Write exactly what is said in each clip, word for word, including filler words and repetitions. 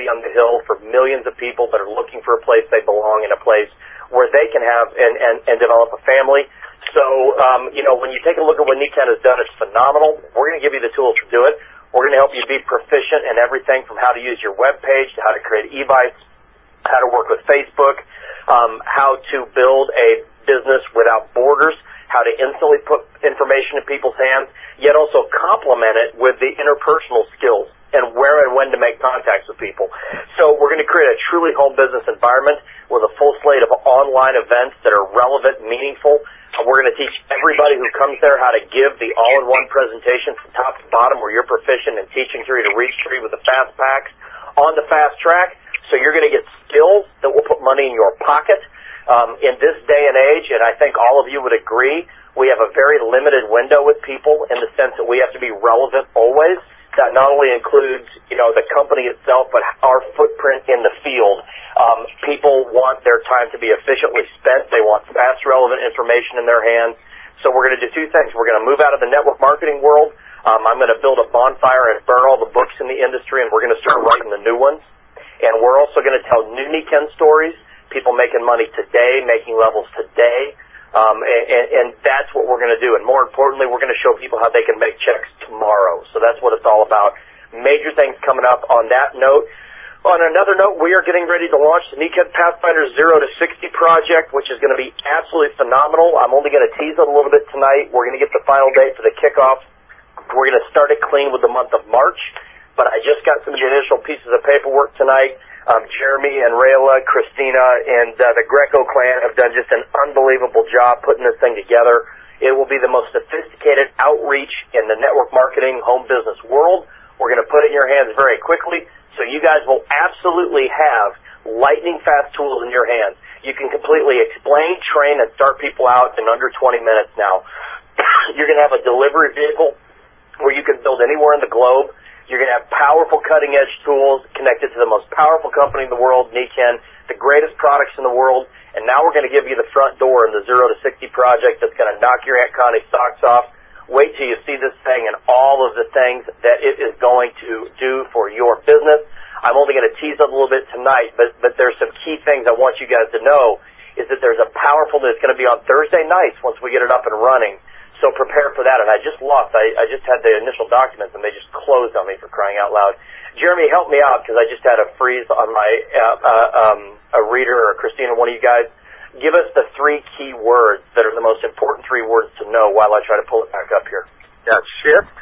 city on the hill for millions of people that are looking for a place they belong in, a place where they can have and, and, and develop a family. So, um, you know, when you take a look at what Nikken has done, it's phenomenal. We're going to give you the tools to do it. We're going to help you be proficient in everything from how to use your web page to how to create e-bites, how to work with Facebook, um, how to build a business without borders, how to instantly put information in people's hands, yet also complement it with the interpersonal skills and where and when to make contacts with people. So we're going to create a truly home business environment with a full slate of online events that are relevant, meaningful. We're going to teach everybody who comes there how to give the all-in-one presentation from top to bottom, where you're proficient in teaching three to reach three with the fast packs on the fast track. So you're going to get skills that will put money in your pocket. Um, in this day and age, and I think all of you would agree, we have a very limited window with people in the sense that we have to be relevant always. That not only includes, you know, the company itself, but our footprint in the field. Um, people want their time to be efficiently spent. They want fast, relevant information in their hands. So we're going to do two things. We're going to move out of the network marketing world. Um, I'm going to build a bonfire and burn all the books in the industry, and we're going to start writing the new ones. And we're also going to tell new Nikken stories, people making money today, making levels today. Um, and, and that's what we're going to do. And more importantly, we're going to show people how they can make checks tomorrow. So that's what it's all about. Major things coming up on that note. On another note, we are getting ready to launch the Nikken Pathfinder zero to sixty project, which is going to be absolutely phenomenal. I'm only going to tease it a little bit tonight. We're going to get the final date for the kickoff. We're going to start it clean with the month of March. But I just got some of the initial pieces of paperwork tonight. Um, Jeremy and Rayla, Christina, and uh, the Greco clan have done just an unbelievable job putting this thing together. It will be the most sophisticated outreach in the network marketing home business world. We're going to put it in your hands very quickly, so you guys will absolutely have lightning fast tools in your hands. You can completely explain, train, and start people out in under twenty minutes now. You're going to have a delivery vehicle where you can build anywhere in the globe. You're going to have powerful cutting-edge tools connected to the most powerful company in the world, Nikken, the greatest products in the world, and now we're going to give you the front door in the zero to sixty project that's going to knock your Aunt Connie's socks off. Wait till you see this thing and all of the things that it is going to do for your business. I'm only going to tease it a little bit tonight, but, but there's some key things I want you guys to know, is that there's a powerful, that's going to be on Thursday nights once we get it up and running. So prepare for that. And I just lost, I, I just had the initial documents, and they just closed on me, for crying out loud. Jeremy, help me out, because I just had a freeze on my uh, uh, um, a reader, or Christina, one of you guys. Give us the three key words that are the most important three words to know while I try to pull it back up here. Yeah, shift,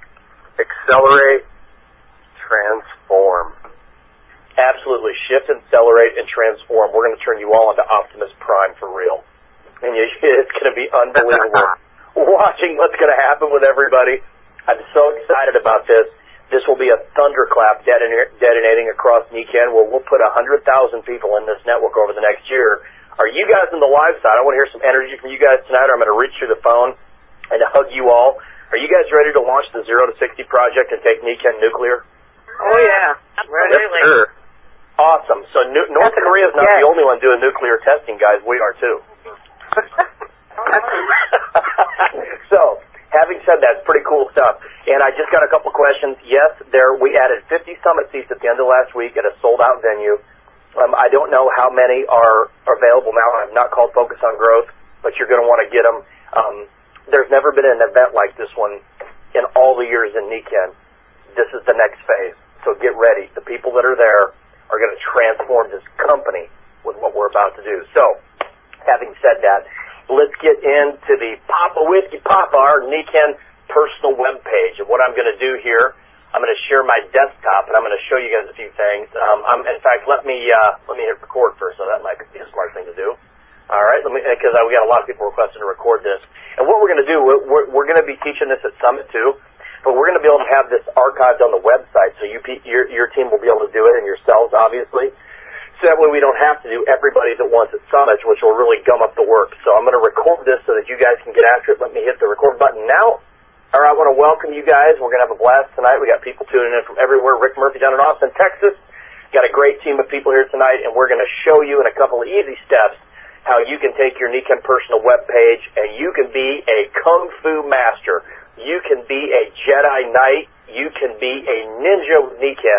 accelerate, transform. Absolutely. Shift, accelerate, and transform. We're going to turn you all into Optimus Prime for real. And you, it's going to be unbelievable. Watching what's going to happen with everybody. I'm so excited about this. This will be a thunderclap detonating across Nikken, where we'll put one hundred thousand people in this network over the next year. Are you guys on the live side? I want to hear some energy from you guys tonight, or I'm going to reach through the phone and hug you all. Are you guys ready to launch the zero to sixty project and take Nikken nuclear? Oh, yeah. Absolutely. Yes, sir. Awesome. So New- North Korea is not yes. the only one doing nuclear testing, guys. We are, too. So, having said that, it's pretty cool stuff. And I just got a couple questions. Yes, there we added fifty summit seats at the end of last week at a sold-out venue. Um, I don't know how many are available now. I've not called Focus on Growth, but you're going to want to get them. Um, there's never been an event like this one in all the years in Nikken. This is the next phase. So get ready. The people that are there are going to transform this company with what we're about to do. So, having said that, let's get into the Papa Whiskey Papa, our Nikken personal web page. And what I'm going to do here, I'm going to share my desktop, and I'm going to show you guys a few things. Um, I'm, in fact, let me uh, let me hit record first, so that might be a smart thing to do. All right, let me, because uh, we got a lot of people requesting to record this. And what we're going to do, we're, we're, we're going to be teaching this at Summit too, but we're going to be able to have this archived on the website, so you, your, your team will be able to do it, and yourselves, obviously. So that way we don't have to do everybody at once at Summit, which will really gum up the work. So I'm going to record this so that you guys can get after it. Let me hit the record button now. All right, I want to welcome you guys. We're going to have a blast tonight. We got people tuning in from everywhere. Rick Murphy down in Austin, Texas. Got a great team of people here tonight, and we're going to show you in a couple of easy steps how you can take your Nikken personal web page and you can be a Kung Fu master. You can be a Jedi Knight. You can be a ninja with Nikken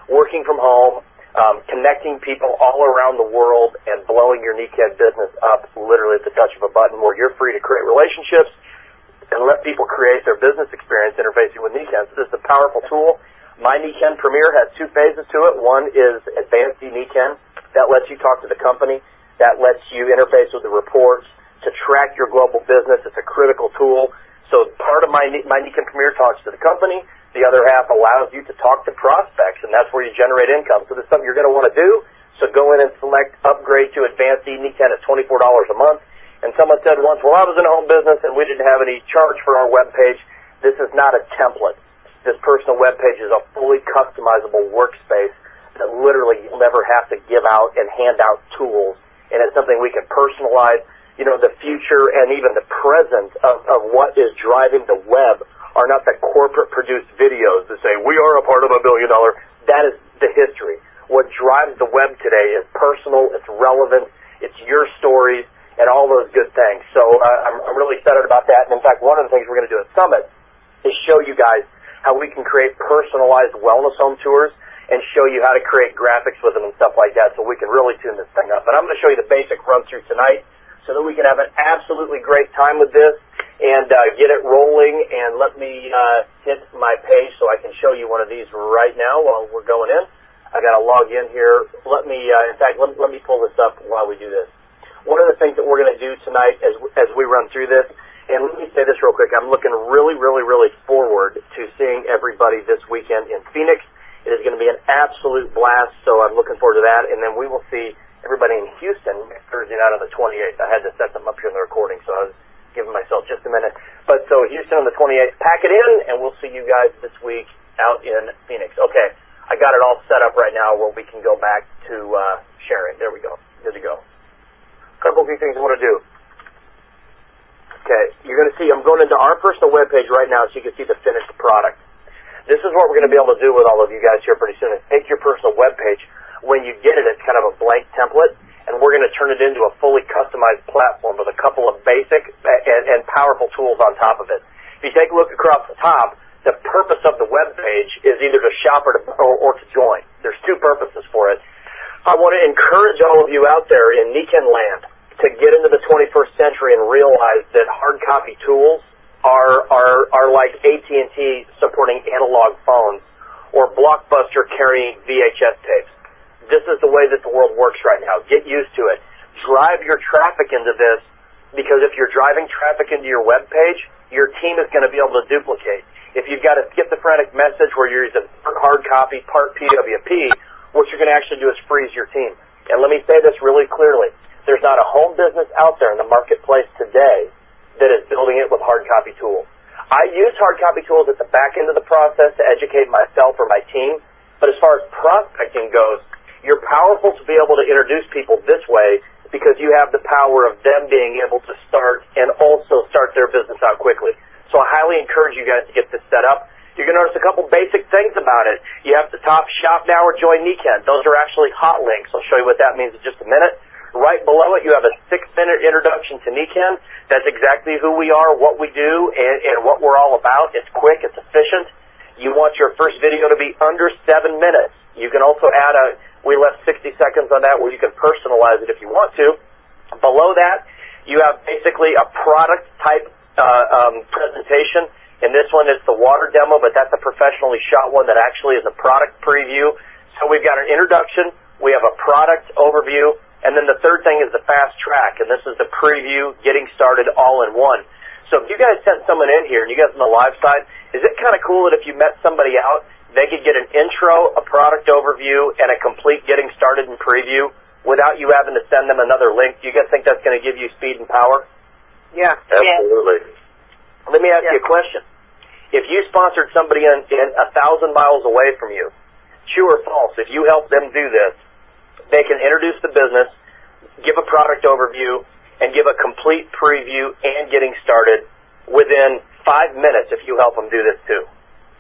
working from home, um, connecting people all around the world, and blowing your Neekend business up literally at the touch of a button, where you're free to create relationships and let people create their business experience interfacing with Neekend. So this is a powerful tool. My Neekend Premier has two phases to it. One is Advanced Neekend. That lets you talk to the company. That lets you interface with the reports to track your global business. It's a critical tool. So part of my my Neekend Premier talks to the company. The other half allows you to talk to prospects, and that's where you generate income. So this is something you're going to want to do. So go in and select Upgrade to Advanced Neekend at twenty-four dollars a month. And someone said once, well, I was in a home business and we didn't have any charge for our web page. This is not a template. This personal web page is a fully customizable workspace that literally you'll never have to give out and hand out tools. And it's something we can personalize. You know, the future and even the present of, of what is driving the web are not the corporate-produced videos that say, we are a part of a billion dollar. That is the history. What drives the web today is personal, it's relevant, it's your stories, and all those good things. So uh, I'm, I'm really excited about that. And in fact, one of the things we're going to do at Summit is show you guys how we can create personalized wellness home tours and show you how to create graphics with them and stuff like that so we can really tune this thing up. But I'm going to show you the basic run-through tonight so that we can have an absolutely great time with this and uh, get it rolling. And let me uh, hit my page so I can show you one of these right now while we're going in. I got to log in here. Let me, uh, in fact, let, let me pull this up while we do this. One of the things that we're going to do tonight as as we run through this, and let me say this real quick, I'm looking really, really, really forward to seeing everybody this weekend in Phoenix. It is going to be an absolute blast, so I'm looking forward to that. And then we will see everybody in Houston next Thursday night on the twenty-eighth. I had to set something up here in the recording, so I was giving myself just a minute. But so Houston on the twenty-eighth, pack it in, and we'll see you guys this week out in Phoenix. Okay, I got it all set up right now where we can go back to uh, sharing. There we go. Good to go. A couple of things I want to do. Okay, you're going to see, I'm going into our personal webpage right now so you can see the finished product. This is what we're going to be able to do with all of you guys here pretty soon, is take your personal webpage. When you get it, it's kind of a blank template, and we're going to turn it into a fully customized platform with a couple of basic and, and powerful tools on top of it. If you take a look across the top, the purpose of the webpage is either to shop or to, or, or to join. There's two purposes for it. I want to encourage all of you out there in Neekend land to get into the twenty-first century and realize that hard copy tools are are are like A T and T supporting analog phones or Blockbuster carrying V H S tapes. This is the way that the world works right now. Get used to it. Drive your traffic into this, because if you're driving traffic into your web page, your team is going to be able to duplicate. If you've got a schizophrenic message where you're using hard copy, part P W P, what you're going to actually do is freeze your team. And let me say this really clearly. There's not a home business out there in the marketplace today that is building it with hard copy tools. I use hard copy tools at the back end of the process to educate myself or my team, but as far as prospecting goes, you're powerful to be able to introduce people this way because you have the power of them being able to start and also start their business out quickly. So I highly encourage you guys to get this set up. You're going to notice a couple basic things about it. You have the top shop now or join Neekend. Those are actually hot links. I'll show you what that means in just a minute. Right below it, you have a six-minute introduction to Neekend. That's exactly who we are, what we do, and, and what we're all about. It's quick. It's efficient. You want your first video to be under seven minutes. You can also add a, we left sixty seconds on that where you can personalize it if you want to. Below that, you have basically a product-type uh, um, presentation. In this one, it's the water demo, but that's a professionally shot one that actually is a product preview. So we've got an introduction, we have a product overview, and then the third thing is the fast track, and this is the preview, getting started all in one. So if you guys sent someone in here, and you guys on the live side, is it kind of cool that if you met somebody out, they could get an intro, a product overview, and a complete getting started and preview without you having to send them another link? Do you guys think that's going to give you speed and power? Yeah. Absolutely. Let me ask yeah. you a question. If you sponsored somebody in, in a thousand miles away from you, true or false, if you help them do this, they can introduce the business, give a product overview, and give a complete preview and getting started within five minutes if you help them do this too.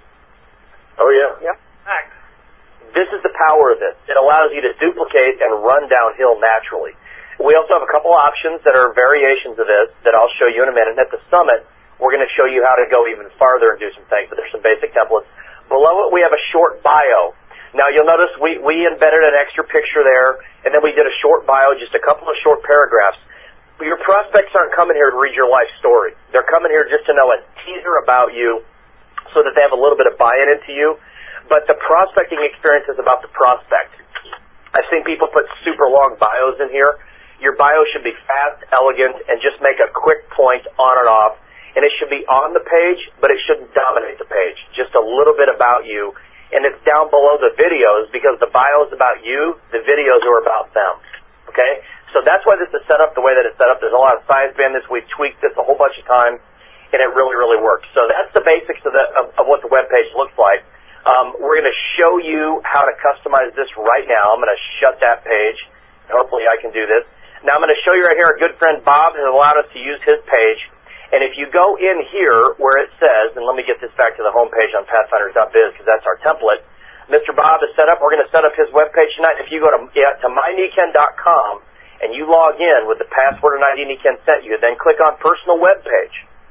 Oh, yeah. Yep. Thanks. This is the power of this. It allows you to duplicate and run downhill naturally. We also have a couple options that are variations of this that I'll show you in a minute. At the summit, we're going to show you how to go even farther and do some things, but there's some basic templates. Below it, we have a short bio. Now, you'll notice we, we embedded an extra picture there, and then we did a short bio, just a couple of short paragraphs. But your prospects aren't coming here to read your life story. They're coming here just to know a teaser about you so that they have a little bit of buy-in into you. But the prospecting experience is about the prospect. I've seen people put super long bios in here. Your bio should be fast, elegant, and just make a quick point on and off. And it should be on the page, but it shouldn't dominate the page. Just a little bit about you. And it's down below the videos because the bio is about you, the videos are about them. Okay? So that's why this is set up the way that it's set up. There's a lot of science behind this. We've tweaked this a whole bunch of times, and it really, really works. So that's the basics of, the, of, of what the web page looks like. Um, we're going to show you how to customize this right now. I'm going to shut that page. Hopefully I can do this. Now I'm going to show you right here, our good friend Bob has allowed us to use his page. And if you go in here where it says, and let me get this back to the home page on pathfinders dot biz because that's our template, Mister Bob is set up. We're going to set up his web page tonight. If you go to, yeah, to my niken dot com and you log in with the password and I D Niken sent you, then click on personal web page,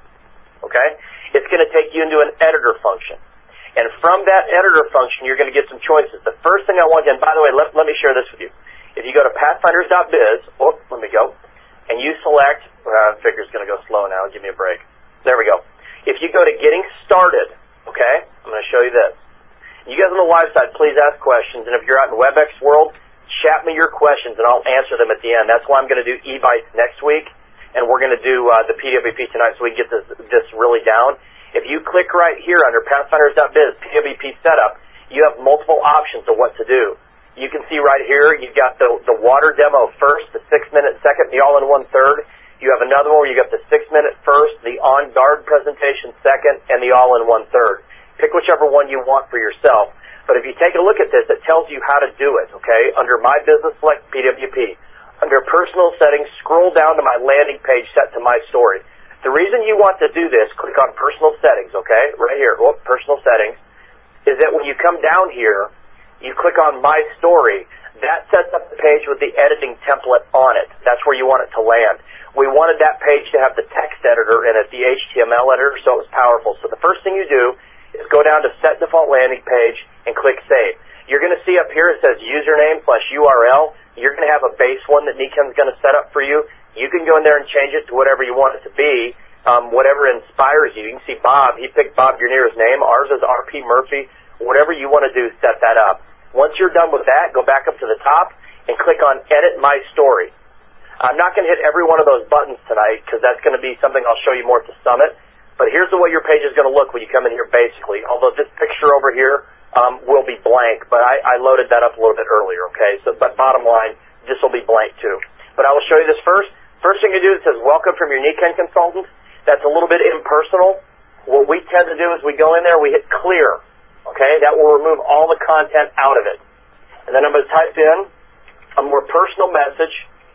okay, it's going to take you into an editor function. And from that editor function, you're going to get some choices. The first thing I want you, and by the way, let, let me share this with you. If you go to pathfinders dot biz, oh, let me go, and you select, uh, I figure it's going to go slow now, give me a break. There we go. If you go to getting started, okay, I'm going to show you this. You guys on the live side, please ask questions, and if you're out in WebEx world, chat me your questions, and I'll answer them at the end. That's why I'm going to do eBytes next week, and we're going to do uh, the P W P tonight so we can get this, this really down. If you click right here under pathfinders dot biz, P W P setup, you have multiple options of what to do. You can see right here, you've got the, the water demo first, the six-minute second, the all-in-one third. You have another one where you got the six-minute first, the on-guard presentation second, and the all-in-one third. Pick whichever one you want for yourself. But if you take a look at this, it tells you how to do it, okay? Under My Business Select P W P. Under Personal Settings, scroll down to my landing page set to My Story. The reason you want to do this, click on Personal Settings, okay? Right here, oh, Personal Settings, is that when you come down here, you click on My Story. That sets up the page with the editing template on it. That's where you want it to land. We wanted that page to have the text editor in it, the H T M L editor, so it was powerful. So the first thing you do is go down to Set Default Landing Page and click Save. You're going to see up here it says username slash U R L. You're going to have a base one that Niken's going to set up for you. You can go in there and change it to whatever you want it to be, um, whatever inspires you. You can see Bob. He picked Bob Greener's name. Ours is R P Murphy. Whatever you want to do, set that up. Once you're done with that, go back up to the top and click on Edit My Story. I'm not going to hit every one of those buttons tonight because that's going to be something I'll show you more at the summit. But here's the way your page is going to look when you come in here basically, although this picture over here um, will be blank, but I, I loaded that up a little bit earlier, okay? So, but bottom line, this will be blank too. But I will show you this first. First thing you do, it says Welcome from your Niken Consultant. That's a little bit impersonal. What we tend to do is we go in there, we hit Clear. Okay, that will remove all the content out of it. And then I'm going to type in a more personal message.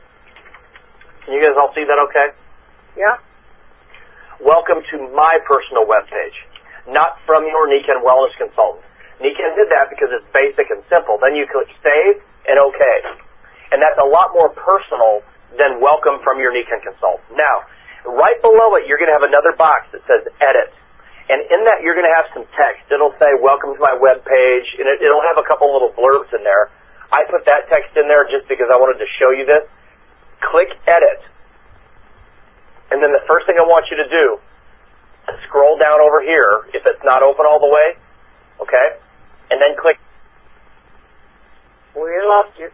Can you guys all see that okay? Yeah. Welcome to my personal webpage, not from your Niken Wellness Consultant. Niken did that because it's basic and simple. Then you click Save and OK. And that's a lot more personal than Welcome from your Niken Consultant. Now, right below it, you're going to have another box that says Edit. And in that, you're going to have some text. It'll say, welcome to my web page, and it, it'll have a couple little blurbs in there. I put that text in there just because I wanted to show you this. Click Edit. And then the first thing I want you to do, scroll down over here, if it's not open all the way, okay? And then click. We lost you.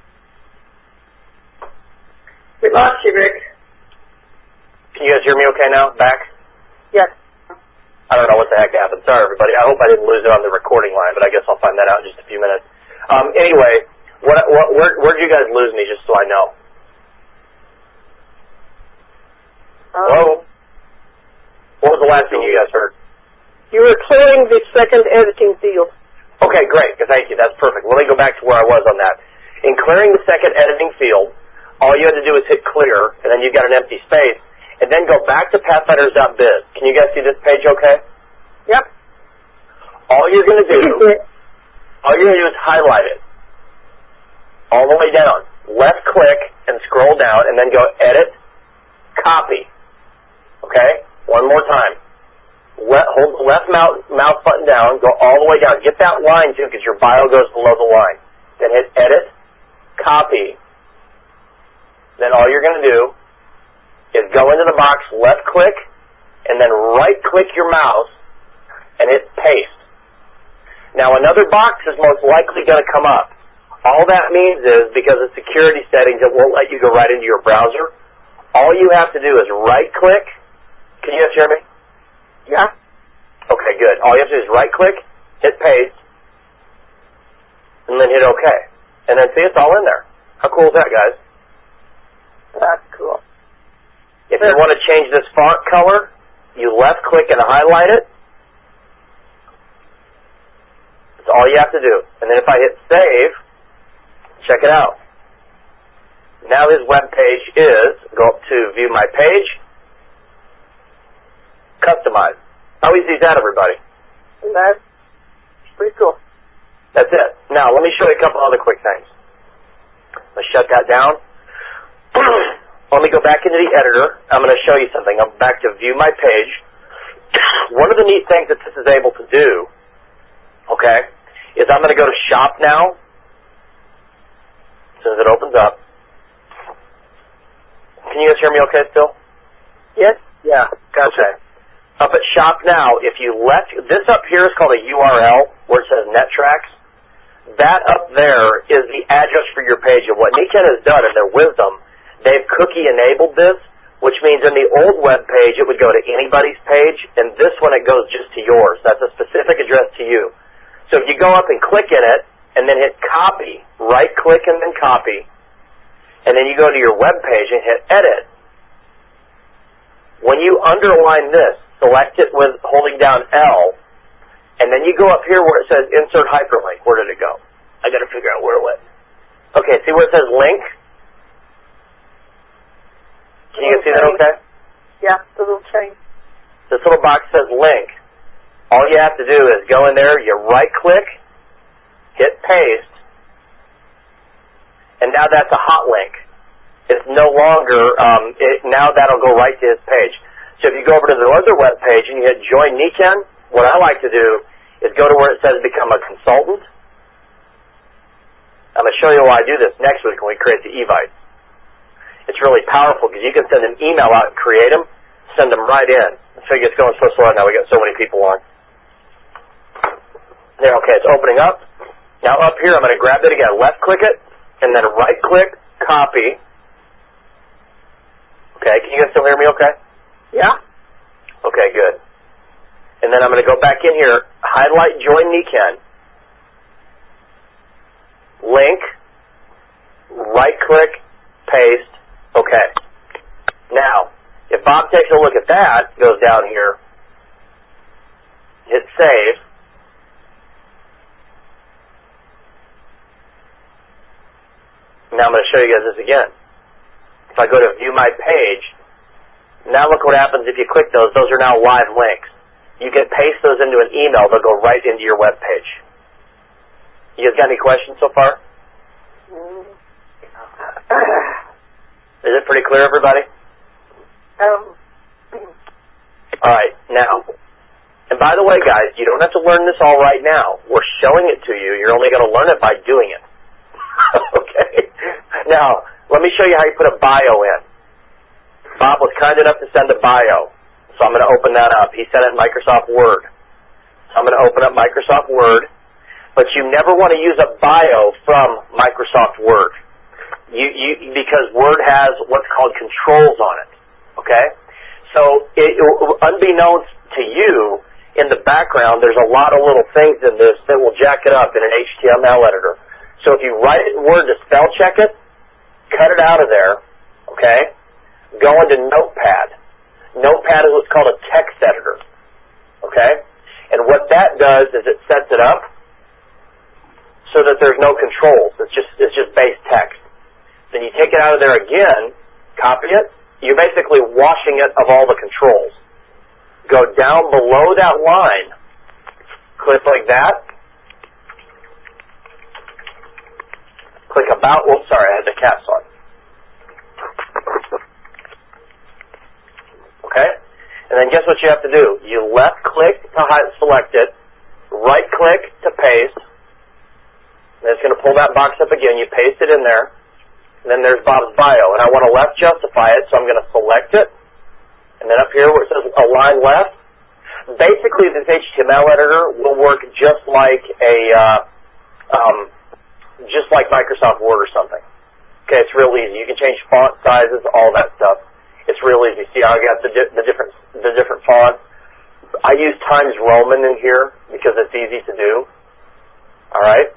We lost you, Rick. Can you guys hear me okay now? Back? Yes. I don't know what the heck happened. Sorry, everybody. I hope I didn't lose it on the recording line, but I guess I'll find that out in just a few minutes. Um, anyway, what, what, where, where did you guys lose me, just so I know? Um, Hello? What was the last thing you guys heard? You were clearing the second editing field. Okay, great. Thank you. That's perfect. Let me go back to where I was on that. In clearing the second editing field, all you had to do is hit Clear, and then you've got an empty space. And then go back to pathfinders dot biz. Can you guys see this page okay? Yep. All you're going to do, all you're going to do is highlight it. All the way down. Left click and scroll down and then go Edit, Copy. Okay? One more time. let, hold the left mouse, mouse button down, go all the way down. Get that line, too, because your bio goes below the line. Then hit Edit, Copy. Then all you're going to do is go into the box, left-click, and then right-click your mouse and hit Paste. Now, another box is most likely going to come up. All that means is, because of security settings, it won't let you go right into your browser. All you have to do is right-click. Can you guys hear me? Yeah. Okay, good. All you have to do is right-click, hit Paste, and then hit OK. And then see, it's all in there. How cool is that, guys? That's cool. If you want to change this font color, you left-click and highlight it. That's all you have to do. And then if I hit Save, check it out. Now his web page is, go up to View My Page, Customize. How easy is that, everybody? That's pretty cool. That's it. Now, let me show you a couple other quick things. Let's shut that down. Let me go back into the editor. I'm going to show you something. I'm back to View My Page. One of the neat things that this is able to do, okay, is I'm going to go to Shop now. As soon as it opens up. Can you guys hear me okay still? Yes? Yeah. Okay. Up at Shop now, if you left, this up here is called a U R L where it says NetTracks. That up there is the address for your page. And what Nikken has done in their wisdom, they've cookie-enabled this, which means in the old web page it would go to anybody's page, and this one it goes just to yours. That's a specific address to you. So if you go up and click in it, and then hit Copy, right-click and then Copy, and then you go to your web page and hit Edit. When you underline this, select it with holding down L, and then you go up here where it says Insert Hyperlink. Where did it go? I got to figure out where it went. Okay, see where it says Link? Can you guys see that okay? Yeah, the little chain. This little box says Link. All you have to do is go in there, you right-click, hit Paste, and now that's a hot link. It's no longer, um, it, now that'll go right to his page. So if you go over to the other web page and you hit Join Nikken, what I like to do is go to where it says Become a Consultant. I'm going to show you why I do this next week when we create the eVites. It's really powerful because you can send an email out and create them, send them right in. So it gets going so slow now. We got so many people on. There, okay, it's opening up. Now up here, I'm going to grab it again, left-click it, and then right-click, copy. Okay, can you guys still hear me okay? Yeah. Okay, good. And then I'm going to go back in here, highlight Join Nikken, link, right-click, paste, okay. Now, if Bob takes a look at that, goes down here, hit save, now I'm going to show you guys this again. If I go to View My Page, now look what happens if you click those. Those are now live links. You can paste those into an email. They'll go right into your web page. You guys got any questions so far? Is it pretty clear, everybody? Um. All right, now, and by the way, guys, you don't have to learn this all right now. We're showing it to you. You're only going to learn it by doing it. Okay? Now, let me show you how you put a bio in. Bob was kind enough to send a bio, so I'm going to open that up. He sent it in Microsoft Word. So I'm going to open up Microsoft Word, but you never want to use a bio from Microsoft Word, you, you, because Word has what's called controls on it, okay? So it, unbeknownst to you, in the background, there's a lot of little things in this that will jack it up in an H T M L editor. So if you write it in Word to spell check it, cut it out of there, okay? Go into Notepad. Notepad is what's called a text editor, okay? And what that does is it sets it up so that there's no controls. It's just it's just base text. Then you take it out of there again, copy it. You're basically washing it of all the controls. Go down below that line, click like that. Click About. Whoops, sorry, I had the caps on. Okay? And then And guess what you have to do? You left click to hide, select it, right click to paste, and it's going to pull that box up again. You paste it in there, and then there's Bob's bio. And I want to left justify it, so I'm going to select it, and then up here where it says align left, basically this H T M L editor will work just like a, uh, um, just like Microsoft Word or something. Okay, it's real easy. You can change font sizes, all that stuff. It's real easy. See how I got the, di- the different the different fonts? I use Times Roman in here because it's easy to do. All right?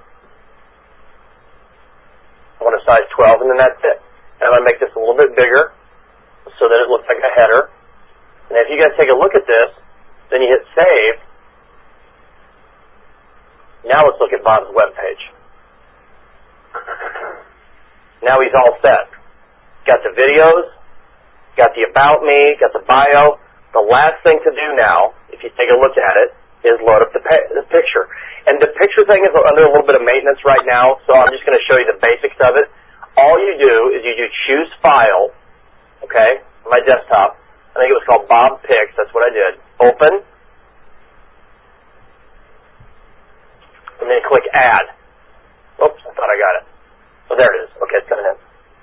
I want a size twelve, and then that's it. And I'm going to make this a little bit bigger so that it looks like a header. And if you guys take a look at this, then you hit save. Now let's look at Bob's webpage. Now he's all set. Got the videos, got the about me, got the bio. The last thing to do now, if you take a look at it, is load up the, pa- the picture. And the picture thing is under a little bit of maintenance right now, so I'm just going to show you the basics of it. All you do is you do choose file, okay, on my desktop. I think it was called Bob Pics. That's what I did. Open. And then click add. Oops, I thought I got it. Oh, there it is. Okay, it's coming in.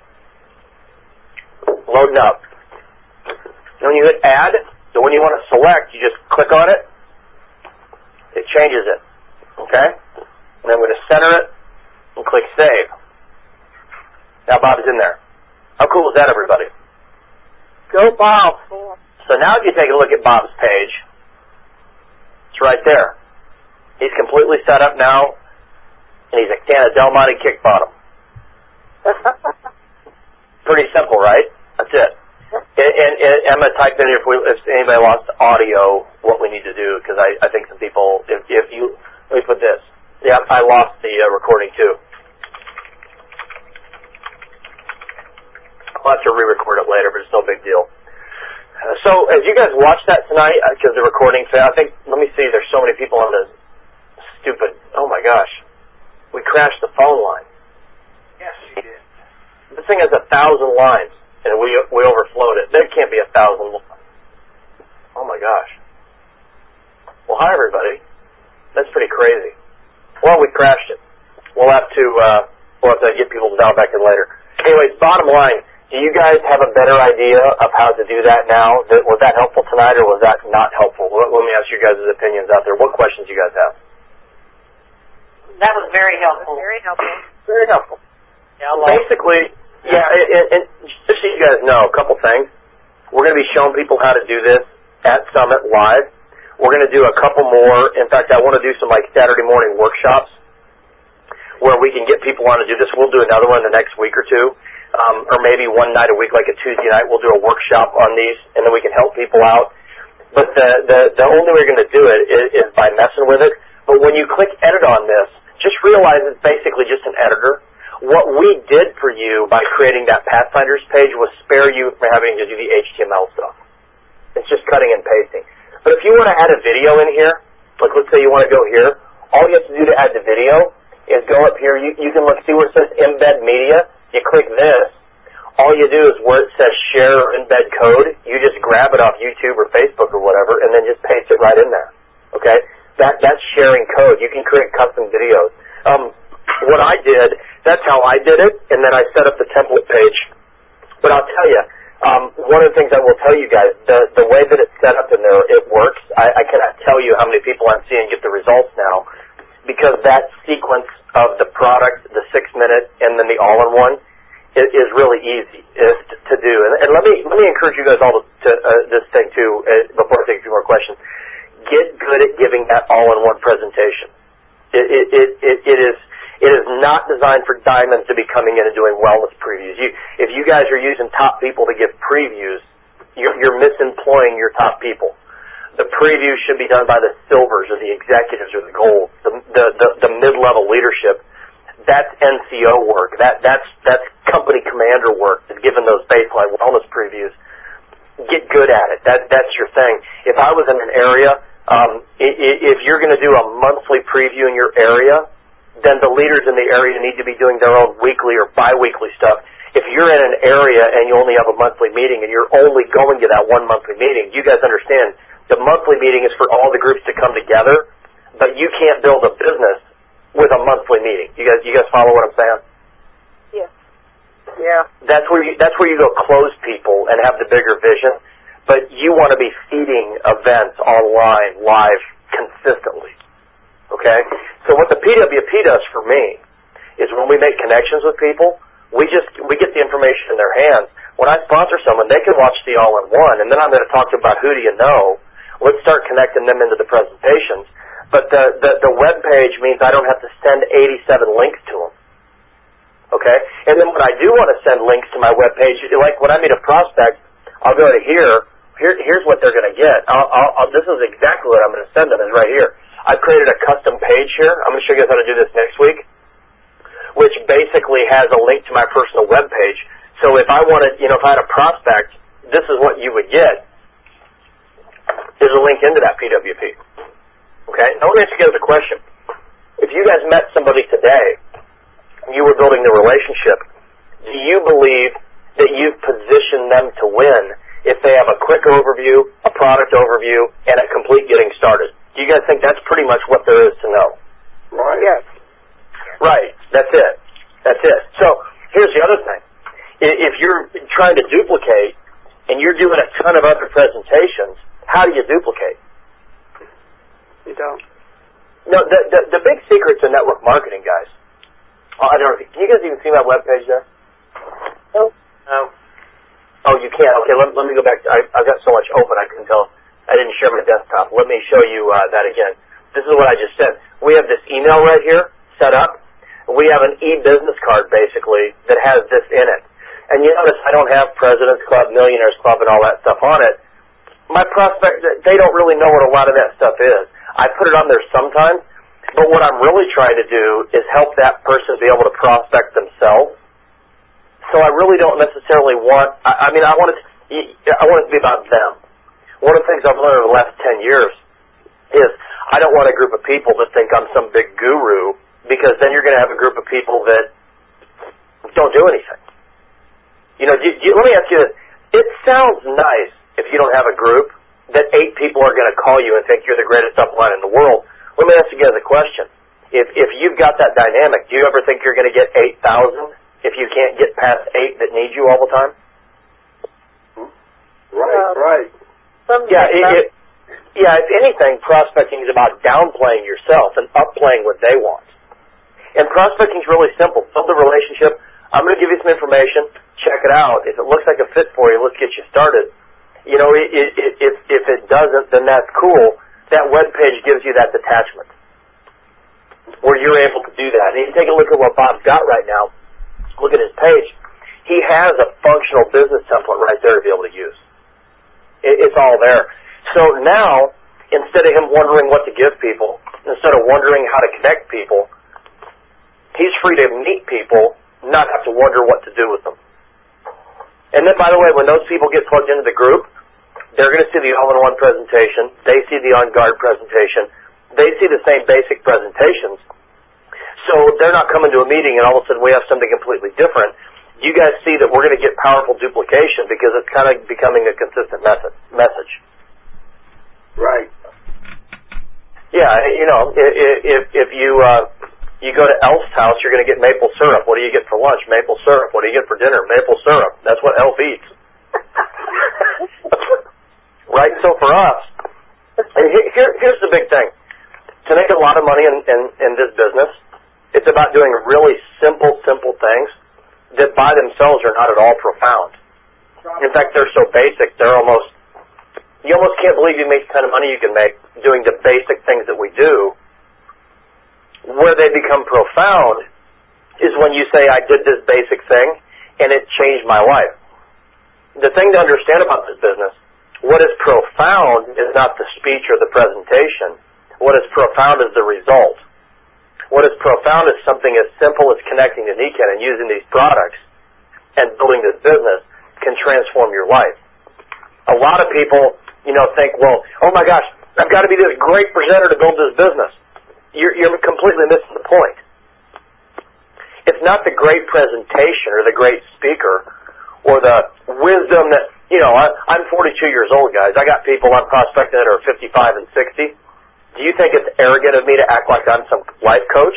Loading up. And when you hit add, the one you want to select, you just click on it. It changes it. Okay? And then I'm going to center it and click save. Now Bob's in there. How cool is that, everybody? Go Bob. So now if you take a look at Bob's page, it's right there. He's completely set up now, and he's a can of Del Monte kick bottom. Pretty simple, right? That's it. And, and, and I'm going to type in if, we, if anybody wants audio what we need to do, because I, I think some people, if, if you, let me put this. Yeah, I lost the uh, recording too. I'll have to re-record it later, but it's no big deal. Uh, so as you guys watch that tonight, because uh, the recording, I think, let me see, there's so many people on the stupid, oh my gosh, we crashed the phone line. Yes, you did. This thing has a thousand lines, and we we overflowed it. There can't be a thousand. Oh my gosh. Well, hi everybody. That's pretty crazy. Well, we crashed it. We'll have to uh, we'll have to get people to dial back in later. Anyways, bottom line, do you guys have a better idea of how to do that now? Was that helpful tonight, or was that not helpful? Let, let me ask you guys' opinions out there. What questions you guys have? That was very helpful. Very helpful. Very helpful. Yeah, I Basically, yeah, and, and just so you guys know, a couple things. We're going to be showing people how to do this at Summit live. We're going to do a couple more. In fact, I want to do some like Saturday morning workshops where we can get people on to do this. We'll do another one the next week or two, um, or maybe one night a week, like a Tuesday night. We'll do a workshop on these, and then we can help people out. But the the, the only way we're going to do it is, is by messing with it. But when you click edit on this, just realize it's basically just an editor. What we did for you by creating that Pathfinders page was spare you from having to do the H T M L stuff. It's just cutting and pasting. But if you want to add a video in here, like let's say you want to go here, all you have to do to add the video is go up here. You, you can look, see where it says embed media. You click this. All you do is where it says share or embed code, you just grab it off YouTube or Facebook or whatever, and then just paste it right in there. Okay? That That's sharing code. You can create custom videos. Um, what I did, that's how I did it, and then I set up the template page. But I'll tell you, um, one of the things I will tell you guys, the, the way that it's set up in there, it works. I, I cannot tell you how many people I'm seeing get the results now, because that sequence of the product, the six-minute, and then the all-in-one is, is really easy is to, to do. And, and let me let me encourage you guys all to, to uh, this thing, too, uh, before I take a few more questions. Get good at giving that all-in-one presentation. It, it, it, it, it is... It is not designed for diamonds to be coming in and doing wellness previews. You, if you guys are using top people to give previews, you're, you're misemploying your top people. The previews should be done by the silvers or the executives or the golds, the, the, the, the mid-level leadership. That's N C O work. That, that's, that's company commander work, is giving those baseline wellness previews. Get good at it. That, that's your thing. If I was in an area, um, if you're going to do a monthly preview in your area, then the leaders in the area need to be doing their own weekly or bi-weekly stuff. if you're in an area and you only have a monthly meeting and you're only going to that one monthly meeting, you guys understand the monthly meeting is for all the groups to come together, but you can't build a business with a monthly meeting. You guys, you guys follow what I'm saying? Yeah. Yeah. That's where you, that's where you go close people and have the bigger vision, but you want to be feeding events online live consistently. Okay? So what the P W P does for me is when we make connections with people, we just, we get the information in their hands. When I sponsor someone, they can watch the all-in-one, and then I'm going to talk to them about who do you know. Let's start connecting them into the presentations. But the, the, the web page means I don't have to send eighty-seven links to them. Okay? And then when I do want to send links to my web page, like when I meet a prospect, I'll go to here. Here here's what they're going to get. I'll, I'll, I'll, this is exactly what I'm going to send them is right here. I've created a custom page here. I'm going to show you guys how to do this next week, which basically has a link to my personal web page. So if I wanted, you know, if I had a prospect, this is what you would get. There's a link into that P W P. Okay? Now let me ask you guys a question. If you guys met somebody today, and you were building the relationship, do you believe that you've positioned them to win if they have a quick overview, a product overview, and a complete getting started? Do you guys think that's pretty much what there is to know? Right. Yes. Right. That's it. That's it. So here's the other thing. If you're trying to duplicate and you're doing a ton of other presentations, how do you duplicate? You don't. No, the, the the big secret to network marketing, guys. Oh, I don't know. Can you guys even see my webpage there? No. No. Oh, you can't. Okay, let, let me go back. To, I, I've got so much open, I couldn't tell. I didn't share my desktop. Let me show you uh, that again. This is what I just said. We have this email right here set up. We have an e-business card, basically, that has this in it. And you notice I don't have President's Club, Millionaires Club, and all that stuff on it. My prospect, they don't really know what a lot of that stuff is. I put it on there sometimes, but what I'm really trying to do is help that person be able to prospect themselves. So I really don't necessarily want, I, I mean, I want it to, I want it to be about them. One of the things I've learned over the last ten years is I don't want a group of people that think I'm some big guru, because then you're going to have a group of people that don't do anything. You know, do, do, let me ask you this. It sounds nice if you don't have a group that eight people are going to call you and think you're the greatest upline in the world. Let me ask you guys a question. If if you've got that dynamic, do you ever think you're going to get eight thousand if you can't get past eight that need you all the time? Right, Uh, right. Yeah, it, it, yeah, if anything, prospecting is about downplaying yourself and upplaying what they want. And prospecting is really simple. Build the relationship. I'm going to give you some information. Check it out. If it looks like a fit for you, let's get you started. You know, it, it, it, if, if it doesn't, then that's cool. That web page gives you that detachment where you're able to do that. And you take a look at what Bob's got right now. Look at his page. He has a functional business template right there to be able to use. It, it's all there. So now, instead of him wondering what to give people, instead of wondering how to connect people, he's free to meet people, not have to wonder what to do with them. And then, by the way, when those people get plugged into the group, they're going to see the all-in-one presentation. They see the on-guard presentation. They see the same basic presentations. So they're not coming to a meeting and all of a sudden we have something completely different. You guys see that we're going to get powerful duplication because it's kind of becoming a consistent method, message. Right. Yeah, you know, if, if you uh, you go to Elf's house, you're going to get maple syrup. What do you get for lunch? Maple syrup. What do you get for dinner? Maple syrup. That's what Elf eats. Right? So for us, and here, here's the big thing. To make a lot of money in, in, in this business, it's about doing really simple, simple things that by themselves are not at all profound. In fact, they're so basic, they're almost, you almost can't believe you make the kind of money you can make doing the basic things that we do. Where they become profound is when you say, I did this basic thing, and it changed my life. The thing to understand about this business, what is profound is not the speech or the presentation. What is profound is the result. What is profound is something as simple as connecting to Nikken and using these products and building this business can transform your life. A lot of people, you know, think, well, oh my gosh, I've got to be this great presenter to build this business. You're, you're completely missing the point. It's not the great presentation or the great speaker or the wisdom that, you know, I, I'm forty-two years old, guys. I got people I'm prospecting that are fifty-five and sixty. Do you think it's arrogant of me to act like I'm some life coach?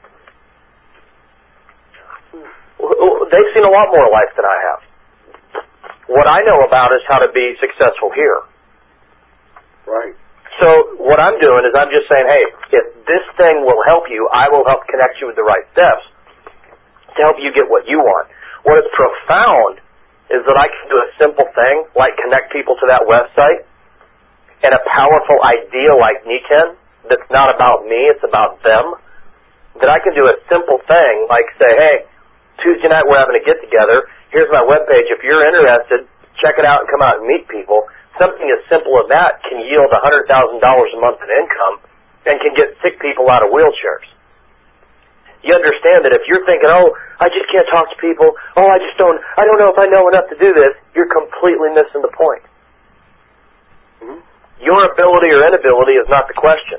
They've seen a lot more life than I have. What I know about is how to be successful here. Right. So what I'm doing is I'm just saying, hey, if this thing will help you, I will help connect you with the right steps to help you get what you want. What is profound is that I can do a simple thing like connect people to that website and a powerful idea like Nikken that's not about me, it's about them, that I can do a simple thing like say, hey, Tuesday night we're having a get-together. Here's my webpage. If you're interested, check it out and come out and meet people. Something as simple as that can yield one hundred thousand dollars a month in income and can get sick people out of wheelchairs. You understand that if you're thinking, oh, I just can't talk to people, oh, I just don't, I don't know if I know enough to do this, you're completely missing the point. Mm-hmm. Your ability or inability is not the question.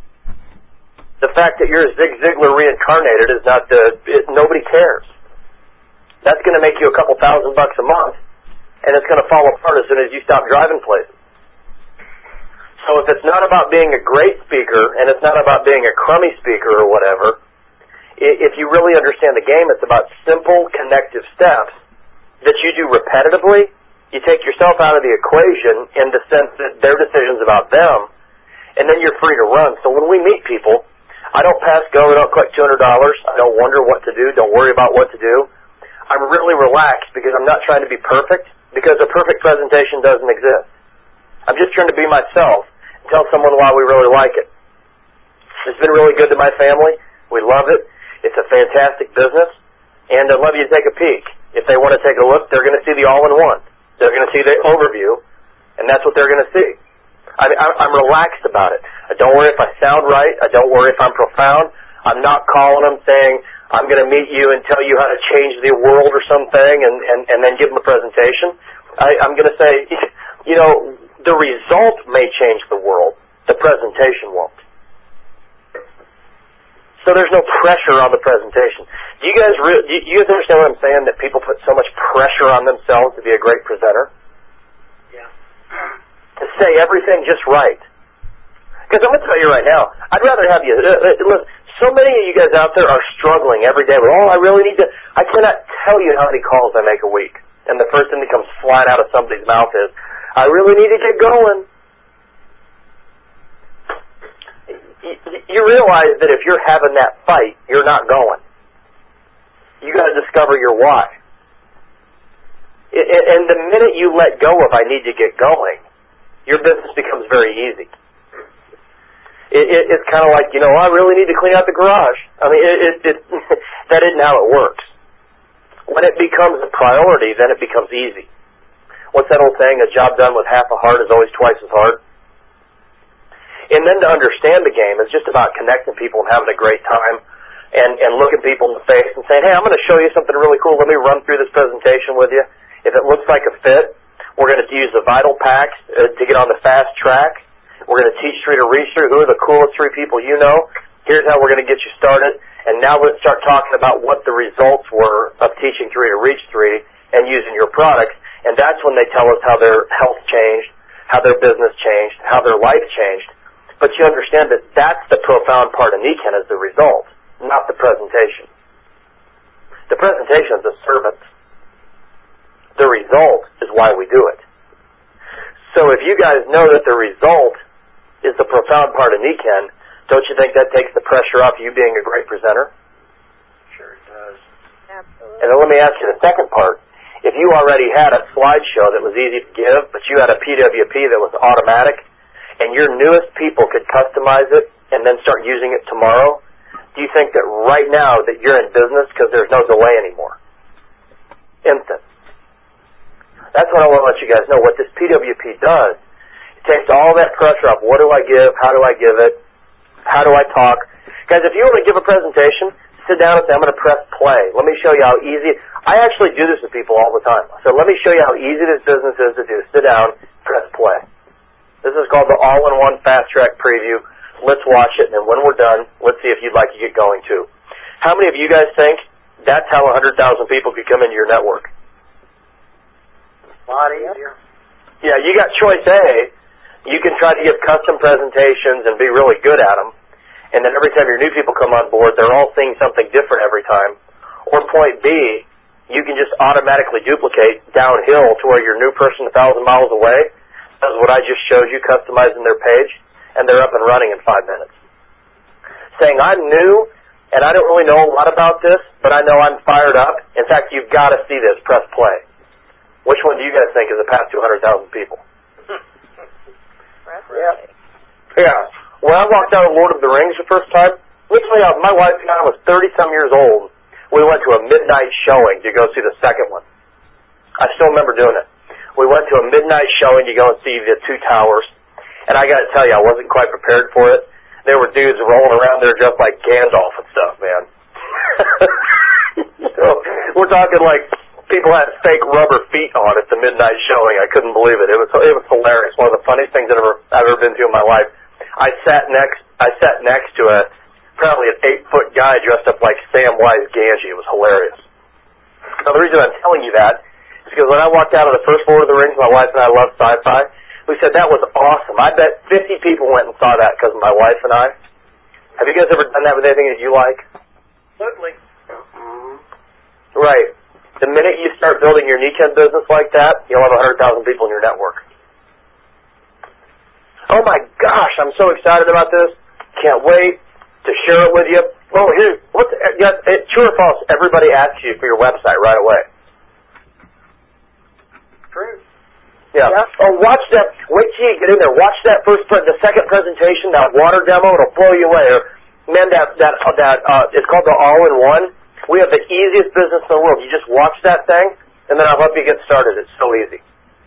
The fact that you're Zig Ziglar reincarnated is not the, it, nobody cares. That's going to make you a couple thousand bucks a month, and it's going to fall apart as soon as you stop driving places. So if it's not about being a great speaker, and it's not about being a crummy speaker or whatever, if you really understand the game, it's about simple connective steps that you do repetitively. You take yourself out of the equation in the sense that their decision's about them, and then you're free to run. So when we meet people, I don't pass go, I don't collect two hundred dollars, I don't wonder what to do, don't worry about what to do. I'm really relaxed because I'm not trying to be perfect, because a perfect presentation doesn't exist. I'm just trying to be myself and tell someone why we really like it. It's been really good to my family. We love it. It's a fantastic business, and I'd love you to take a peek. If they want to take a look, they're going to see the all-in-one. They're going to see the overview, and that's what they're going to see. I, I, I'm relaxed about it. I don't worry if I sound right. I don't worry if I'm profound. I'm not calling them saying, I'm going to meet you and tell you how to change the world or something and, and, and then give them a presentation. I, I'm going to say, you know, the result may change the world. The presentation won't. So there's no pressure on the presentation. Do you guys re- do you guys understand what I'm saying, that people put so much pressure on themselves to be a great presenter? Yeah. To say everything just right. Because I'm going to tell you right now, I'd rather have you, uh, uh, look, so many of you guys out there are struggling every day with, oh, I really need to, I cannot tell you how many calls I make a week. And the first thing that comes flying out of somebody's mouth is, I really need to get going. You, you realize that if you're having that fight, you're not going. You got to discover your why. And the minute you let go of I need to get going, your business becomes very easy. It, it, it's kind of like, you know, I really need to clean out the garage. I mean, it, it, it, that isn't how it works. When it becomes a priority, then it becomes easy. What's that old saying? A job done with half a heart is always twice as hard. And then to understand the game is just about connecting people and having a great time and, and looking people in the face and saying, hey, I'm going to show you something really cool. Let me run through this presentation with you. If it looks like a fit, we're going to use the Vital Packs uh, to get on the fast track. We're going to teach three to reach three. Who are the coolest three people you know? Here's how we're going to get you started. And now let's start talking about what the results were of teaching three to reach three and using your products. And that's when they tell us how their health changed, how their business changed, how their life changed. But you understand that that's the profound part of Nikken, is the result, not the presentation. The presentation is a servant. The result is why we do it. So if you guys know that the result is the profound part of Nikken, don't you think that takes the pressure off you being a great presenter? Sure it does. Absolutely. And then let me ask you the second part. If you already had a slideshow that was easy to give, but you had a P W P that was automatic, and your newest people could customize it and then start using it tomorrow, do you think that right now that you're in business because there's no delay anymore? Instant. That's what I want to let you guys know. What this P W P does, it takes all that pressure off. What do I give? How do I give it? How do I talk? Guys, if you want to give a presentation, sit down and say, I'm going to press play. Let me show you how easy. I actually do this with people all the time. So let me show you how easy this business is to do. Sit down, press play. This is called the all-in-one fast track preview. Let's watch it, and then when we're done, let's see if you'd like to get going too. How many of you guys think That's how one hundred thousand people could come into your network. A lot easier. Yeah, you got choice A. You can try to give custom presentations and be really good at them. And then every time your new people come on board, they're all seeing something different every time. Or point B, you can just automatically duplicate downhill to where your new person a thousand miles away does what I just showed you, customizing their page, and they're up and running in five minutes. Saying, I'm new, and I don't really know a lot about this, but I know I'm fired up. In fact, you've got to see this. Press play. Which one do you guys think is a path to one hundred thousand people? Yeah. Yeah. When I walked out of Lord of the Rings the first time, literally, my wife and I was thirty-some years old. We went to a midnight showing to go see the second one. I still remember doing it. We went to a midnight showing to go and see the two towers. And I got to tell you, I wasn't quite prepared for it. There were dudes rolling around there just like Gandalf and stuff, man. So, we're talking like people had fake rubber feet on at the midnight showing. I couldn't believe it. It was it was hilarious. One of the funniest things I've ever I've ever been to in my life. I sat next I sat next to a probably an eight foot guy dressed up like Samwise Gamgee. It was hilarious. Now the reason I'm telling you that is because when I walked out of the first Lord of the Rings, my wife and I love sci-fi. We said that was awesome. I bet fifty people went and saw that because of my wife and I. Have you guys ever done that with anything that you like? Absolutely. Right. The minute you start building your Nikken business like that, you'll have one hundred thousand people in your network. Oh my gosh, I'm so excited about this. Can't wait to share it with you. Well, here, what the, yes, it, true or false, everybody asks you for your website right away. True. Yeah. yeah. Oh, watch that. Wait till you get in there. Watch that first, pre- the second presentation, that water demo. It'll blow you away. Or, man, that, that, uh, that, uh, it's called the All-in-One. We have the easiest business in the world. You just watch that thing, and then I'll help you get started. It's so easy.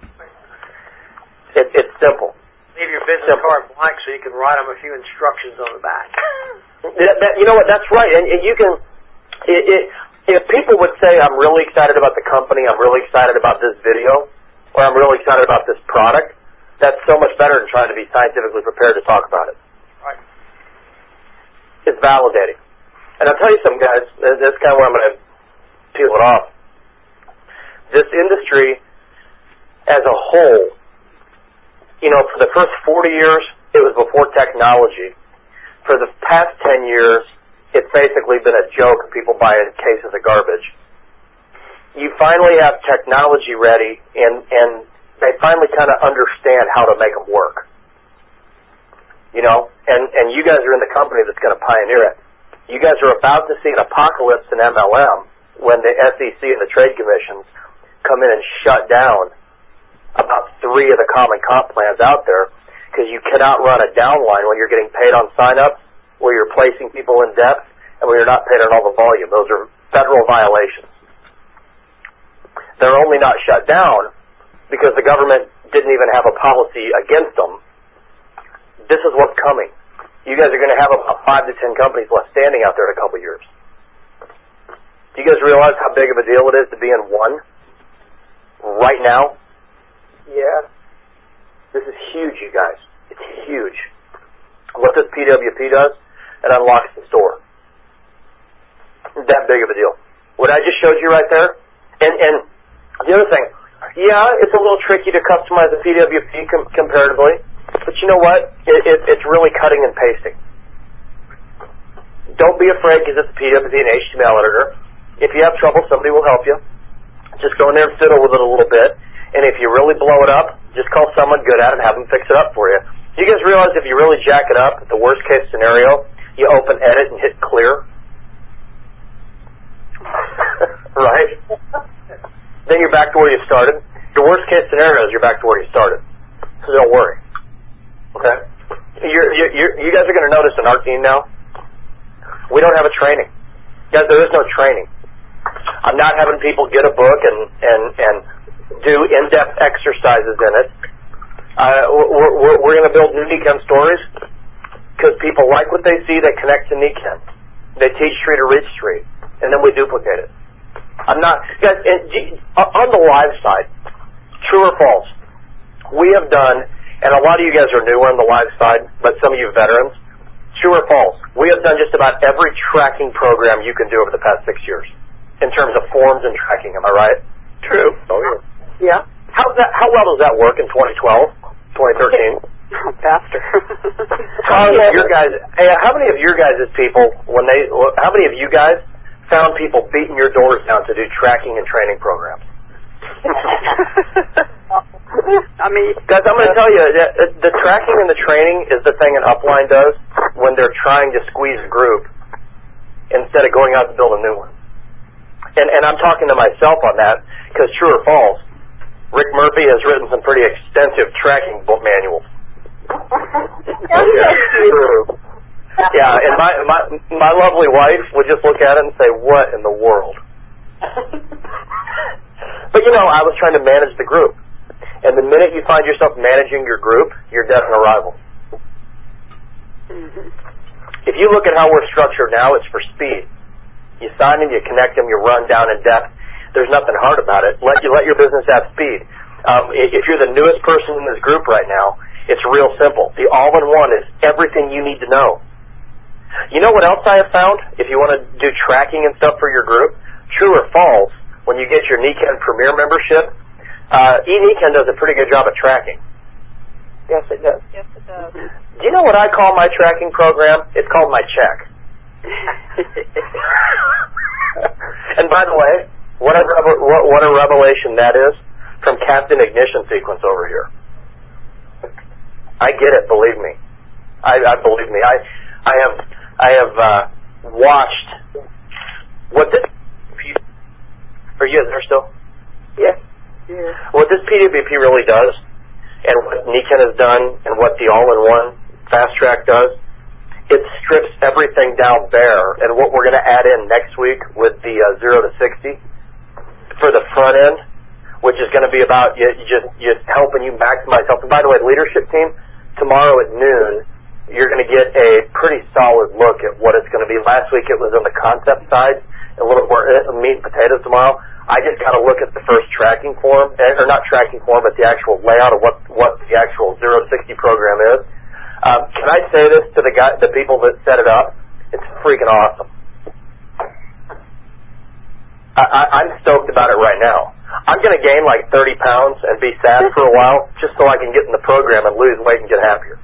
It, it's simple. Leave your business simple. card blank so you can write them a few instructions on the back. that, that, you know what? That's right. And, and you can, it, it, if people would say, I'm really excited about the company, I'm really excited about this video, or I'm really excited about this product, that's so much better than trying to be scientifically prepared to talk about it. Right. It's validating. And I'll tell you something, guys, this is kind of where I'm going to peel it off. This industry as a whole, you know, for the first forty years, it was before technology. For the past ten years, it's basically been a joke of people buying cases of garbage. You finally have technology ready, and, and they finally kind of understand how to make them work. You know, and, and you guys are in the company that's going to pioneer it. You guys are about to see an apocalypse in M L M when the S E C and the trade commissions come in and shut down about three of the common comp plans out there because you cannot run a downline when you're getting paid on sign-ups, where you're placing people in depth, and where you're not paid on all the volume. Those are federal violations. They're only not shut down because the government didn't even have a policy against them. This is what's coming. You guys are going to have about five to ten companies left standing out there in a couple of years. Do you guys realize how big of a deal it is to be in one right now? Yeah. This is huge, you guys. It's huge. What this P W P does, it unlocks the store. That big of a deal. What I just showed you right there, and, and the other thing, yeah, it's a little tricky to customize the P W P com- comparatively. But you know what? It, it, it's really cutting and pasting. Don't be afraid because it's a P W P and H T M L editor. If you have trouble, somebody will help you. Just go in there and fiddle with it a little bit. And if you really blow it up, just call someone good at it and have them fix it up for you. Do you guys realize if you really jack it up, the worst case scenario, you open edit and hit clear? Right? Then you're back to where you started. The worst case scenario is you're back to where you started. So don't worry. Okay? You're, you're, you're, you guys are going to notice in our team now, we don't have a training. Guys, there is no training. I'm not having people get a book and, and, and do in-depth exercises in it. Uh, we're we're, we're going to build new Nikken stories because people like what they see. They connect to Nikken. They teach tree to reach tree, and then we duplicate it. I'm not, guys, and, on the live side, true or false, we have done, and a lot of you guys are newer on the live side, but some of you veterans, true or false, we have done just about every tracking program you can do over the past six years. in terms of forms and tracking. Am I right? True. Oh yeah. Yeah. How that? How well does that work in twenty twelve, twenty thirteen? Faster. How many of your guys? Hey, how many of your guys' people when they? How many of you guys found people beating your doors down to do tracking and training programs? I mean, guys, I'm going to tell you, the, the tracking and the training is the thing an upline does when they're trying to squeeze a group instead of going out to build a new one. And, and I'm talking to myself on that because true or false, Rick Murphy has written some pretty extensive tracking book manuals. Yeah, true. Yeah, and my, my my lovely wife would just look at it and say, "What in the world?" But you know, I was trying to manage the group. And the minute you find yourself managing your group, you're dead on arrival. Mm-hmm. If you look at how we're structured now, it's for speed. You sign them, you connect them, you run down in depth. There's nothing hard about it. Let you let your business have speed. Um, if you're the newest person in this group right now, it's real simple. The all-in-one is everything you need to know. You know what else I have found? If you want to do tracking and stuff for your group, true or false, when you get your Niken Premier membership, Uh, eNiken does a pretty good job of tracking. Yes, it does. Yes, it does. Do you know what I call my tracking program? It's called my check. And by the way, what a, what, what a revelation that is from Captain Ignition Sequence over here. I get it, believe me. I, I believe me. I, I have, I have uh, watched what this. Are you guys there still? Yes. Yeah. What this P W P really does, and what Niken has done, and what the all-in-one Fast Track does, it strips everything down bare. And what we're going to add in next week with the uh, zero to sixty for the front end, which is going to be about you, you just just helping you maximize health. And by the way, the leadership team, tomorrow at noon, you're going to get a pretty solid look at what it's going to be. Last week it was on the concept side, a little more meat and potatoes tomorrow. I just got to look at the first tracking form, or not tracking form, but the actual layout of what, what the actual zero to sixty program is. Um, can I say this to the guy, the people that set it up? It's freaking awesome. I, I, I'm stoked about it right now. I'm going to gain like thirty pounds and be sad for a while just so I can get in the program and lose weight and get happier.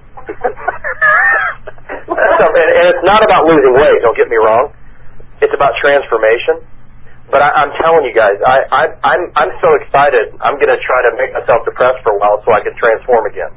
So, and, and it's not about losing weight, don't get me wrong. It's about transformation. But I, I'm telling you guys, I, I, I'm I'm so excited. I'm going to try to make myself depressed for a while so I can transform again.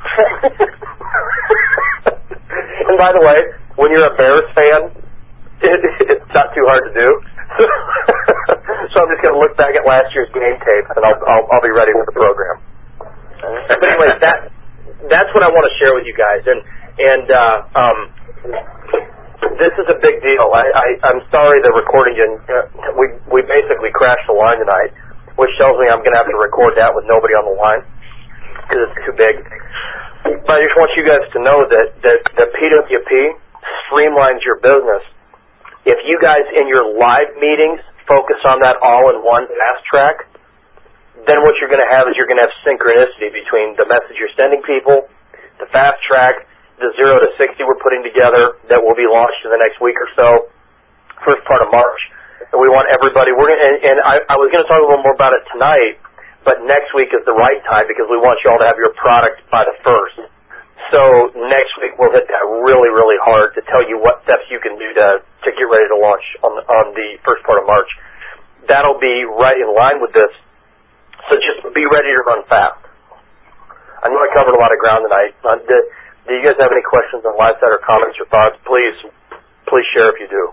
And by the way, when you're a Bears fan, it, it's not too hard to do. So I'm just going to look back at last year's game tape, and I'll I'll, I'll be ready for the program. But anyway, that that's what I want to share with you guys, and and uh, um. This is a big deal. I, I, I'm sorry the recording didn't, uh, we, we basically crashed the line tonight, which tells me I'm going to have to record that with nobody on the line because it's too big. But I just want you guys to know that, that the P W P streamlines your business. If you guys in your live meetings focus on that all-in-one fast track, then what you're going to have is you're going to have synchronicity between the message you're sending people, the fast track, the zero to sixty we're putting together that will be launched in the next week or so, first part of March. And we want everybody, we're gonna, and, and I, I was going to talk a little more about it tonight, but next week is the right time because we want you all to have your product by the first. So next week we'll hit that really, really hard to tell you what steps you can do to, to get ready to launch on the, on the first part of March. That'll be right in line with this. So just be ready to run fast. I know I covered a lot of ground tonight. Uh, the, Do you guys have any questions on LiveSet or comments or thoughts? Please, please share if you do.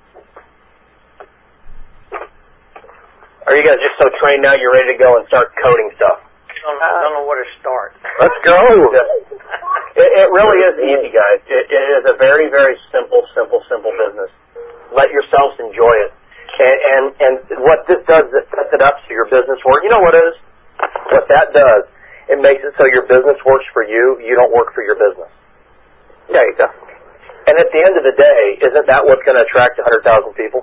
Are you guys just so trained now you're ready to go and start coding stuff? I don't, I don't know where to start. Let's go. it, it really is easy, guys. It, it is a very, very simple, simple, simple business. Let yourselves enjoy it. And, and, and what this does is it sets it up so your business works. You know what it is? What that does, it makes it so your business works for you, you don't work for your business. There you go. And at the end of the day, isn't that what's going to attract one hundred thousand people?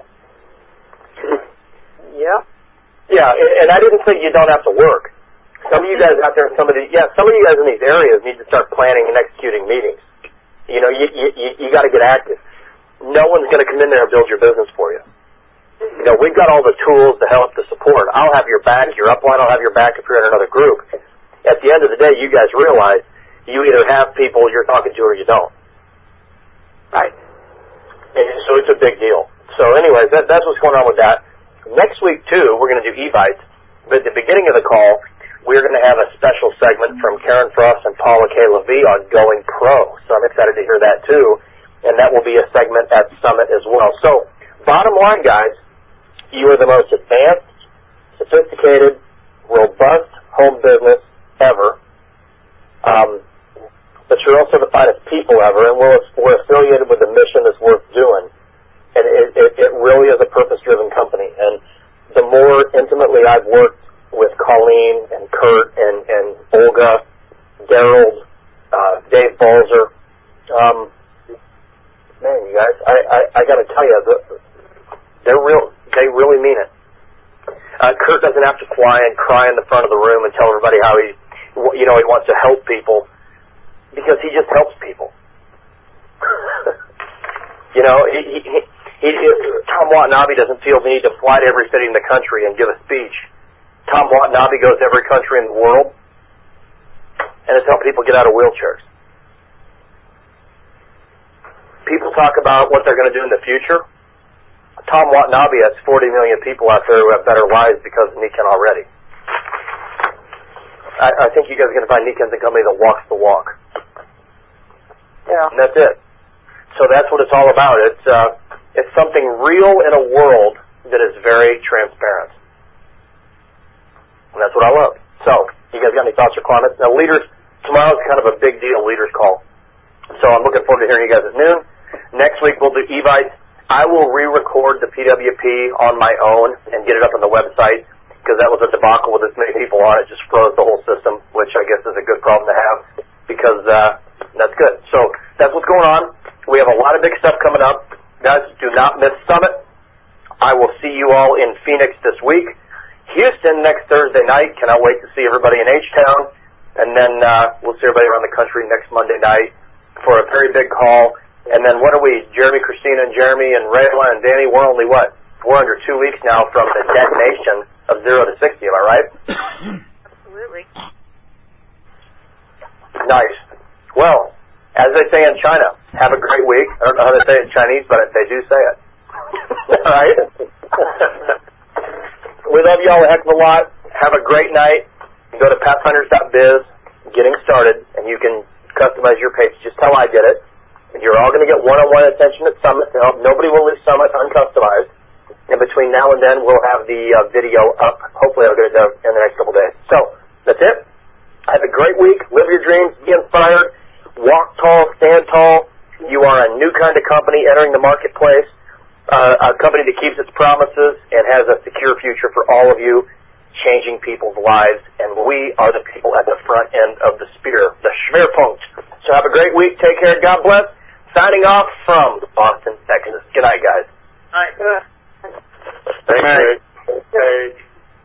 Yeah. Yeah, and, and I didn't say you don't have to work. Some of you guys out there, some of the, yeah, some of you guys in these areas need to start planning and executing meetings. You know, you, you, you, you got to get active. No one's going to come in there and build your business for you. You know, we've got all the tools to help, to support. I'll have your back, your upline, I'll have your back if you're in another group. At the end of the day, you guys realize you either have people you're talking to or you don't. Right. And so it's a big deal. So anyways, that, that's what's going on with that. Next week, too, we're going to do Evites. But at the beginning of the call, we're going to have a special segment from Karen Frost and Paula K. Levy on Going Pro. So I'm excited to hear that, too. And that will be a segment at Summit as well. So bottom line, guys, you are the most advanced, sophisticated, robust home business ever. Um, but you're also the finest people ever, and we're, we're affiliated with a mission that's worth doing. And it, it, it really is a purpose-driven company. And the more intimately I've worked with Colleen and Kurt and, and Olga, Daryl, uh, Dave Balzer, um, man, you guys, I, I, I got to tell you, the, they're real. They really mean it. Uh, Kurt doesn't have to cry and cry in the front of the room and tell everybody how he, you know, he wants to help people, because he just helps people. You know, he, he, he, he, Tom Watanabe doesn't feel the need to fly to every city in the country and give a speech. Tom Watanabe goes to every country in the world and has helped people get out of wheelchairs. People talk about what they're going to do in the future. Tom Watanabe has forty million people out there who have better lives because of Nikken already. I, I think you guys are going to find Nikken's a company that walks the walk. Yeah. And that's it. So that's what it's all about. It's uh, it's something real in a world that is very transparent. And that's what I love. So, you guys got any thoughts or comments? Now, leaders, tomorrow's kind of a big deal, leaders call. So I'm looking forward to hearing you guys at noon. Next week we'll do Evites. I will re-record the P W P on my own and get it up on the website, because that was a debacle with as many people on it. Just froze the whole system, which I guess is a good problem to have, because uh, that's good. So that's what's going on. We have a lot of big stuff coming up. Guys, do not miss Summit. I will see you all in Phoenix this week. Houston next Thursday night. Cannot wait to see everybody in H-Town. And then uh, we'll see everybody around the country next Monday night for a very big call. And then what are we, Jeremy, Christina, and Jeremy, and Rayla, and Danny, we're only, what, we're under two weeks now from the detonation of zero to sixty, am I right? Absolutely. Nice. Well, as they say in China, have a great week. I don't know how they say it in Chinese, but they do say it. All right? We love you all a heck of a lot. Have a great night. Go to pathfinders dot biz, getting started, and you can customize your page just how I did it. You're all going to get one-on-one attention at Summit to help. Nobody will leave Summit uncustomized. And between now and then, we'll have the uh, video up. Hopefully, I'll get it done in the next couple days. So, that's it. Have a great week. Live your dreams. Be inspired. Walk tall. Stand tall. You are a new kind of company entering the marketplace, uh, a company that keeps its promises and has a secure future for all of you, changing people's lives. And we are the people at the front end of the spear, the Schwerpunkt. So have a great week. Take care. God bless. Signing off from Austin, Texas. Good night, guys. Night. Thanks, Rick. Hey.